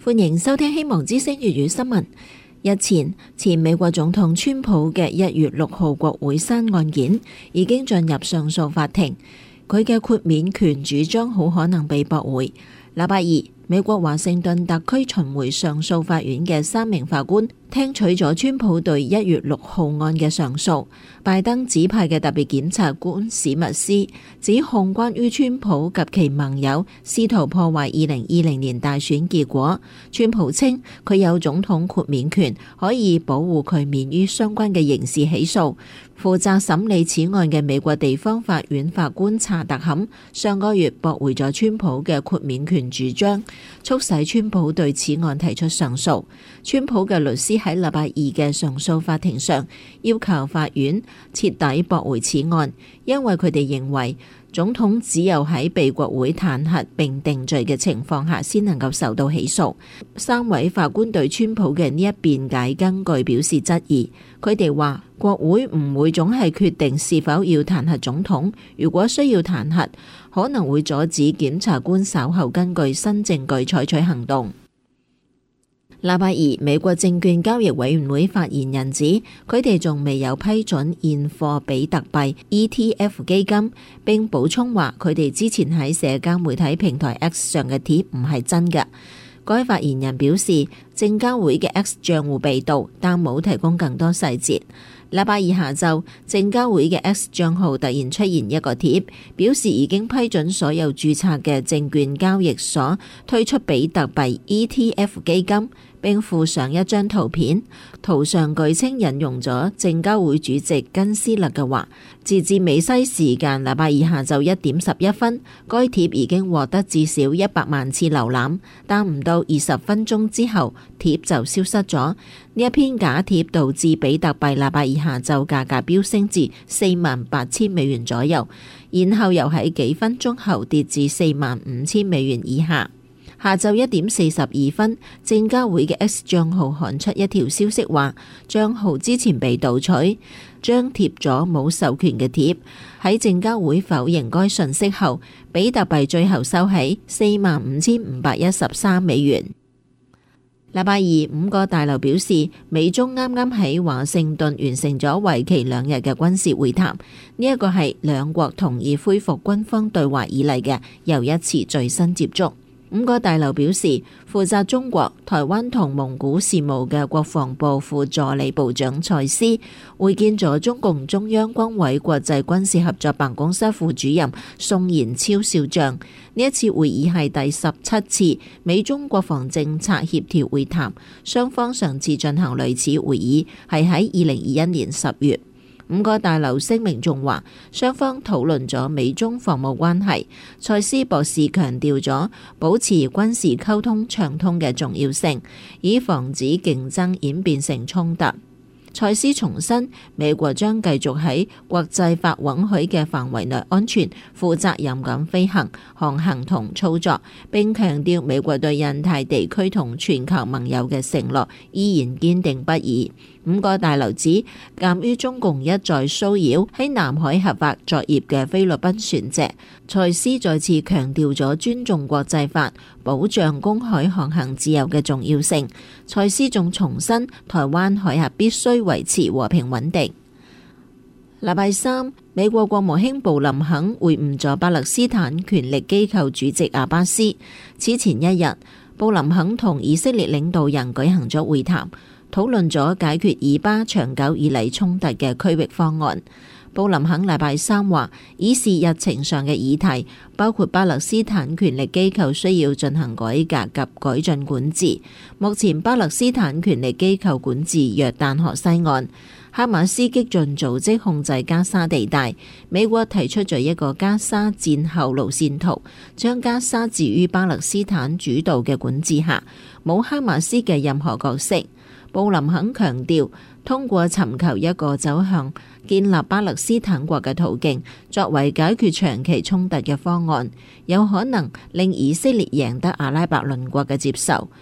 歡迎收聽希望之聲粵語新聞。日前，前美國總統川普嘅1月6號國會山案件已經進入上訴法庭，佢嘅豁免權主張好可能被駁回。禮拜二，美國華盛頓特區巡迴上訴法院嘅3名法官聽取咗川普對1月6號案嘅上訴。拜登指派嘅特別檢察官史密斯指控關於川普及其盟友試圖破壞2020年大選結果。川普稱佢有總統豁免權，可以保護佢免於相關嘅刑事起訴。負責審理此案嘅美國地方法院法官查特坎上個月駁回咗川普嘅豁免權主張，促使川普對此案提出上訴。川普嘅律師喺禮拜二嘅上訴法庭上要求法院徹底駁回此案，因為佢哋認為總統只有喺被國會彈劾並定罪嘅情況下先能夠受到起訴。3位法官對川普嘅呢一辯解根據表示質疑，佢哋話國會唔會總係決定是否要彈劾總統，如果需要彈劾，可能會阻止檢察官稍後根據新證據採取行動。禮拜二，美國證券交易委員會發言人指，佢哋仲未有批准現貨比特幣 ETF 基金，並補充話佢哋之前喺社交媒體平台 X 上嘅貼唔係真嘅。該發言人表示，證交會嘅 X 賬戶被盜，但冇提供更多細節。禮拜二下晝，證交會嘅 X 賬號突然出現一個貼，表示已經批准所有註冊嘅證券交易所推出比特幣 ETF 基金，並附上一張圖片，圖上據稱引用咗證交會主席根斯勒嘅話。截至美西時間禮拜二下晝1點11分，該貼已經獲得至少100萬次瀏覽，但唔到20分鐘之後，貼就消失咗。呢一篇假貼導致比特幣禮拜二下晝價格飆升至$48,000左右，然後又喺幾分鐘後跌至$45,000以下。下晝1點42分，證交會嘅 X 賬號刊出一條消息話，賬號之前被盜取，張貼咗冇授權嘅貼。喺證交會否認該訊息後，比特幣最後收起$45,513。禮拜二，5個大樓表示，美中啱啱喺華盛頓完成咗為期2日嘅軍事會談，呢一個係兩國同意恢復軍方對話以嚟嘅又一次最新接觸。5個大樓表示，負責中國、台灣同蒙古事務嘅國防部副助理部長蔡斯會見咗中共中央軍委國際軍事合作辦公室副主任宋延超少將。呢一次會議係第17次美中國防政策協調會談，雙方上次進行類似會議係喺2021年10月。5個大樓聲明仲話，雙方討論咗美中防務關係。蔡斯博士強調咗保持軍事溝通暢通嘅重要性，以防止競爭演變成衝突。蔡斯重申，美國將繼續喺國際法允許嘅範圍內安全、負責任咁飛行、航行同操作，並強調美國對印太地區同全球盟友嘅承諾依然堅定不移。5個大樓指，鑑於中共一再騷擾喺南海合法作業嘅菲律賓船隻，蔡斯再次強調咗尊重國際法、保障公海航行自由嘅重要性。蔡斯仲重申，台灣海峽必須維持和平穩定。禮拜三，美國國務卿布林肯會晤咗巴勒斯坦權力機構主席阿巴斯。此前一日，布林肯同以色列領導人舉行咗會談，討論咗解決以巴長久以嚟衝突嘅區域方案。布林肯禮拜三話，以事日程上嘅議題包括巴勒斯坦權力機構需要進行改革及改進管治。目前巴勒斯坦權力機構管治約旦河西岸，哈馬斯激進組織控制加沙地帶。美國提出咗一個加沙戰後路線圖，將加沙置於巴勒斯坦主導嘅管治下，冇哈馬斯嘅任何角色。布林肯強調，通過尋求一個走向建立巴勒斯坦國嘅途徑，作為解決長期衝突嘅方案，有可能令以色列贏得阿拉伯鄰國嘅接受。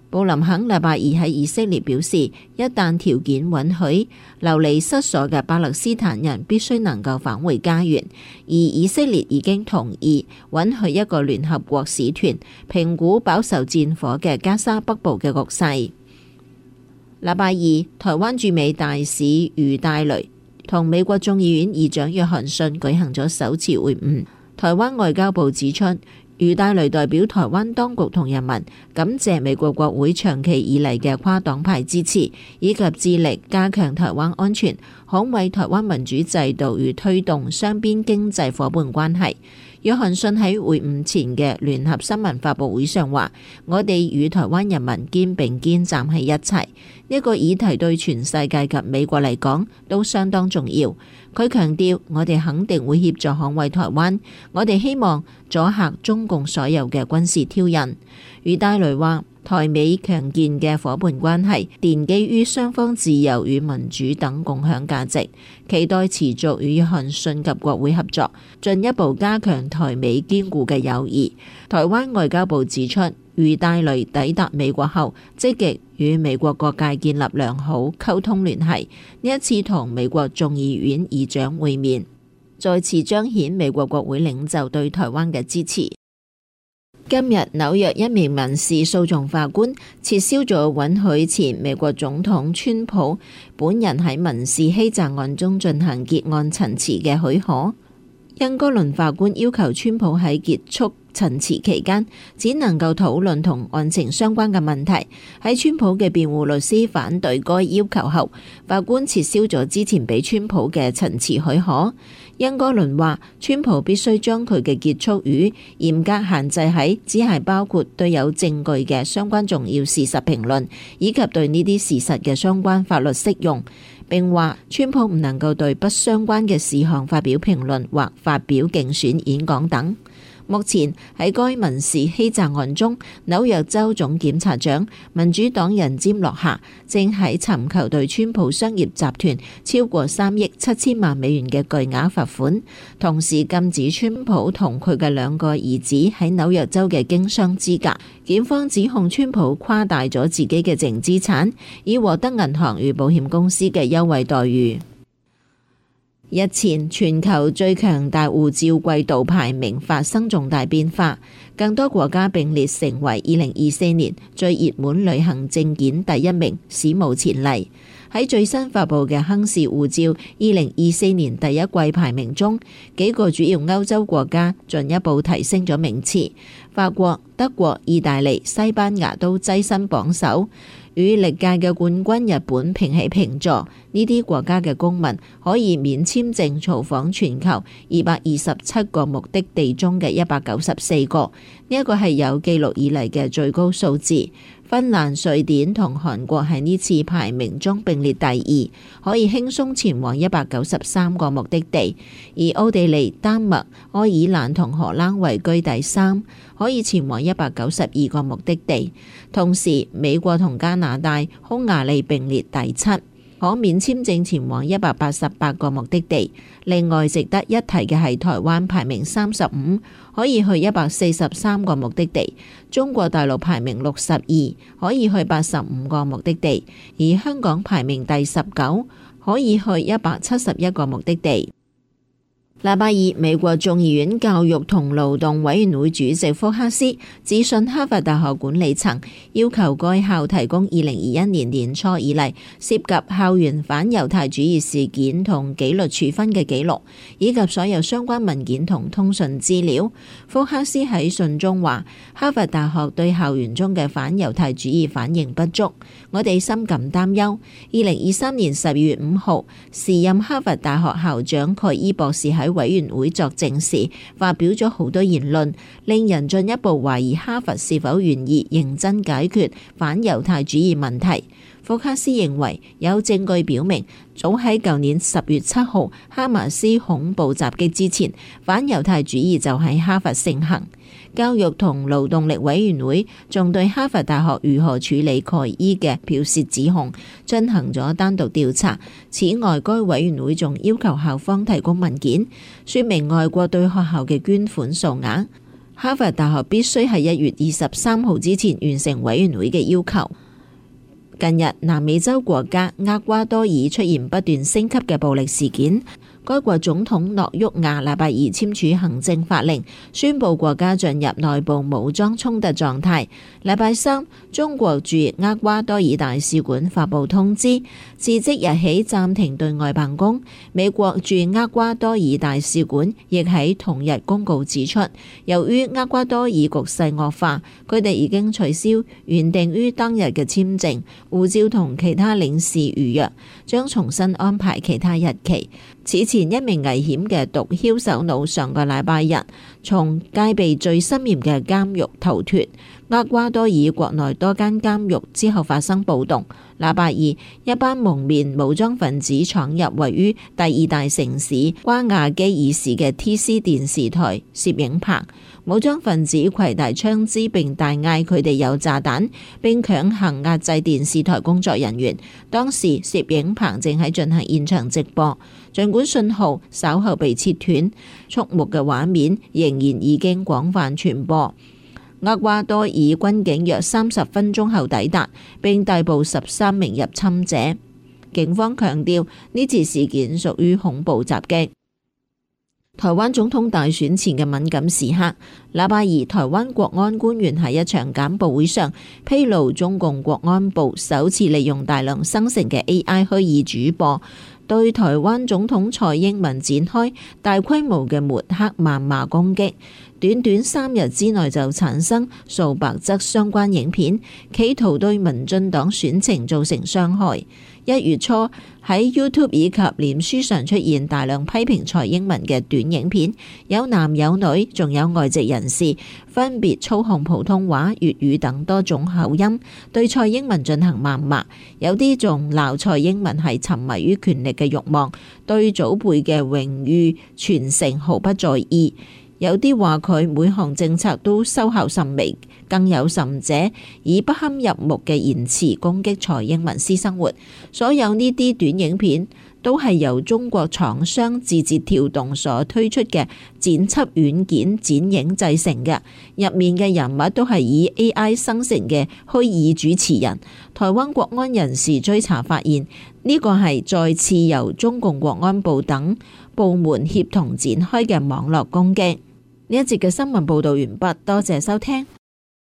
布林肯禮拜二喺以色列表示，一旦條件允許，流離失所嘅巴勒斯坦人必須能夠返回家園，而以色列已經同意允許一個聯合國使團評估飽受戰火嘅加沙北部嘅局勢。禮拜二，台灣駐美大使余大雷同美國眾議院議長約翰遜舉行咗首次會晤。台灣外交部指出，余大雷代表台灣當局同人民感謝美國國會長期以嚟嘅跨黨派支持，以及致力加強台灣安全、捍衛台灣民主制度與推動雙邊經濟夥伴關係。約翰遜喺會晤前嘅聯合新聞發佈會上話：我哋與台灣人民肩並肩站喺一齊，呢個議題對全世界及美國嚟講都相當重要。佢強調，我哋肯定會協助捍衛台灣，我哋希望阻嚇中共所有嘅軍事挑釁。余大雷話：台美強健嘅夥伴關係奠基於雙方自由與民主等共享價值，期待持續與約翰遜及國會合作，進一步加強台美堅固嘅友誼。台灣外交部指出，余大雷抵達美國後，積極與美國各界建立良好溝通聯繫。呢一次同美國眾議院議長會面，再次彰顯美國國會領袖對台灣嘅支持。今日紐約一名民事訴訟法官撤銷咗允許前美國總統川普本人喺民事欺詐案中進行結案陳詞嘅許可。恩哥倫法官要求川普喺結束陳詞期間只能夠討論同案情相關嘅問題。喺川普嘅辯護律師反對該要求後，法官撤銷咗之前俾川普嘅陳詞許可。恩哥倫話，川普必須將佢嘅結束語嚴格限制喺只係包括對有證據嘅相關重要事實評論，以及對呢啲事實嘅相關法律適用。並話川普唔能夠對不相關嘅事項發表評論或發表競選演講等。目前喺該民事欺詐案中，紐約州總檢察長民主黨人詹洛夏正喺尋求對川普商業集團超過3億7千萬美元嘅巨額罰款，同時禁止川普同佢嘅2個兒子喺紐約州嘅經商資格。檢方指控川普誇大咗自己嘅淨資產，以獲得銀行與保險公司嘅優惠待遇。日前，全球最強大護照季度排名發生重大變化，更多國家並列成為2024年最熱門旅行證件第1名，史無前例。喺最新發佈嘅亨氏護照2024年第一季排名中，幾個主要歐洲國家進一步提升咗名次，法國、德國、意大利、西班牙都躋身榜首。與歷屆嘅冠軍日本平起平坐，呢啲國家嘅公民可以免簽證造訪全球227個目的地中嘅194個，呢一個係有記錄以嚟嘅最高數字。芬蘭、瑞典同韓國喺呢次排名中並列第2，可以輕鬆前往193個目的地，而奧地利、丹麥、愛爾蘭同荷蘭位居第3，可以前往192個目的地。同時，美國同加拿大、匈牙利並列第7，可免簽證前往188個目的地。另外值得一提嘅係台灣排名35，可以去143個目的地。中國大陸排名62，可以去85個目的地。而香港排名第19，可以去171個目的地。禮拜二，美國眾議院教育同勞動委員會主席福克斯致信哈佛大學管理層，要求該校提供2021年年初以嚟涉及校園反猶太主義事件同紀律處分嘅記錄，以及所有相關文件同通訊資料。福克斯喺信中話：哈佛大學對校園中嘅反猶太主義反應不足，我哋深感擔憂。2023年12月5號，時任哈佛大學校長蓋伊博士喺委員會作證時發表咗好多言論，令人進一步懷疑哈佛是否願意認真解決反猶太主義問題。福克斯認為有證據表明，早喺舊年10月7號哈馬斯恐怖襲擊之前，反猶太主義就喺哈佛盛行。教育同勞動力委員會仲對哈佛大學如何處理蓋伊嘅剽竊指控進行咗單獨調查。此外，該委員會仲要求校方提供文件，說明外國對學校嘅捐款數額。 哈佛大學必須喺1月23號之前完成委員會嘅要求。近日，南美洲國家厄瓜多爾出現不斷升級嘅暴力事件。該國總統諾沃亞禮拜二簽署行政法令，宣布國家進入內部武裝衝突狀態。禮拜三，中國駐厄瓜多爾大使館發布通知，自即日起暫停對外辦公。美國駐厄瓜多爾大使館亦喺同日公告指出，由於厄瓜多爾局勢惡化，佢哋已經取消原定於當日嘅簽證、護照同其他領事預約，將重新安排其他日期。此前一名危險嘅毒梟首腦上個禮拜日從戒備最森嚴嘅監獄逃脫。厄瓜多爾國內多間監獄之後發生暴動。禮拜二，一班蒙面武裝分子闖入位於第2大城市瓜亞基爾市嘅 TC 電視台攝影棚，武裝分子攜帶槍支並大嗌佢哋有炸彈，並強行壓制電視台工作人員。當時攝影棚正喺進行現場直播，儘管信號稍後被切斷，觸目嘅畫面仍然已經廣泛傳播。厄瓜多爾軍警約30分鐘後抵達，並逮捕13名入侵者。警方強調呢次事件屬於恐怖襲擊。台灣總統大選前嘅敏感時刻，禮拜二，台灣國安官員喺一場簡報會上披露，中共國安部首次利用大量生成嘅 AI 虛擬主播，對台灣總統蔡英文展開大規模嘅抹黑謾罵攻擊。短短3日之內就產生數百則相關影片，企圖對民進黨選情造成傷害。1月初喺 YouTube 以及臉書上出現大量批評蔡英文嘅短影片，有男有女，仲有外籍人士，分別操控普通話、粵語等多種口音，對蔡英文進行謾罵。有啲仲鬧蔡英文係沉迷於權力嘅慾望，對祖輩嘅榮譽傳承毫不在意。有啲話佢每項政策都收效甚微，更有甚者以不堪入目嘅言辭攻擊蔡英文私生活。所有呢啲短影片都係由中國廠商字節跳動所推出嘅剪輯軟件剪影製成嘅，入面嘅人物都係以 AI 生成嘅虛擬主持人。台灣國安人士追查發現，呢個係再次由中共國安部等部門協同展開嘅網絡攻擊。呢一節嘅新聞報道完畢，多謝收聽。